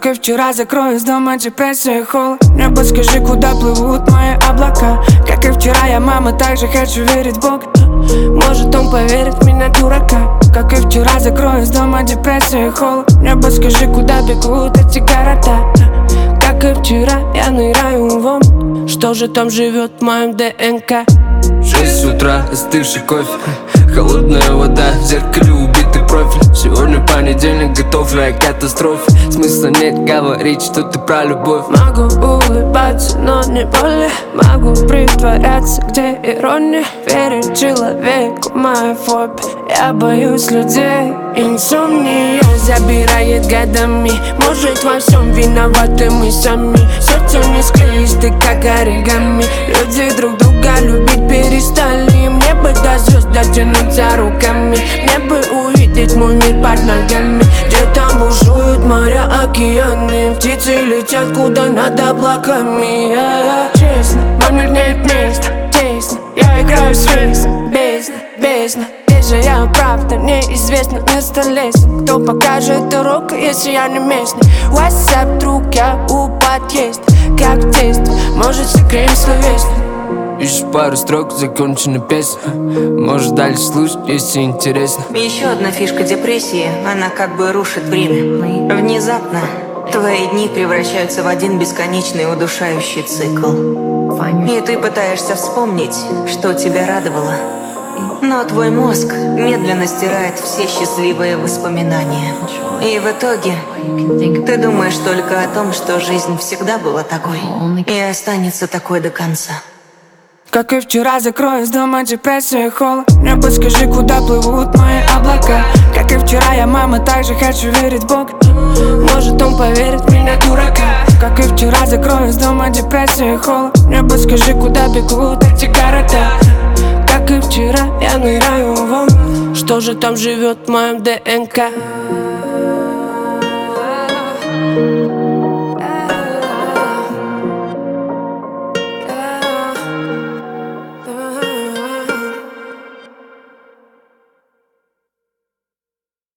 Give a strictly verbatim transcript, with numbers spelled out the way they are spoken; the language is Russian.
Как и вчера, закрою из дома депрессия и холод. Небо, скажи, куда плывут мои облака. Как и вчера, я, мама, также хочу верить в Бога. Может, он поверит в меня, дурака. Как и вчера, закрою из дома депрессия и холод. Небо, скажи, куда бегут эти города. Как и вчера, я ныряю в омут. Что же там живет в моем ДНК? Шесть утра, остывший кофе, холодная вода, в зеркале убитый профиль. Сегодня понедельник, готовлю к катастрофе. Смысла нет говорить, что ты про любовь. Могу улыбаться, но не более. Могу притворяться, где ирония. Верить человеку, моя фобия. Я боюсь людей, инсомния забирает годами. Может, во всем виноваты мы сами. Сердце не склеится, как оригами. Люди друг друга любить перестали. Мне бы до звезд дотянуться руками. Мне бы увидеть мой мир под ногами. Где там бушуют моря, океаны. Птицы летят куда надо облаками. Честно, вам не нет места, тесно. Я играю с рейсом, бездна, бездна. Где же я, правда, неизвестно место леса. Кто покажет дорогу, если я не местный? WhatsApp, друг, я у подъезда. Как в детстве, может, согреем словесно. Ищешь пару строк, закончена песня. Может, дальше слушать, если интересно. Еще одна фишка депрессии, она как бы рушит время. Внезапно твои дни превращаются в один бесконечный удушающий цикл. И ты пытаешься вспомнить, что тебя радовало. Но твой мозг медленно стирает все счастливые воспоминания. И в итоге ты думаешь только о том, что жизнь всегда была такой и останется такой до конца. Как и вчера, закрою из дома депрессия и холод. Небо, скажи, куда плывут мои облака. Как и вчера, я, мама, также хочу верить в Бога. Может, он поверит в меня, дурака. Как и вчера, закрою из дома депрессия и холод. Небо, скажи, куда бегут эти города. Как и вчера, я ныряю в омут. Что же там живет в моем ДНК?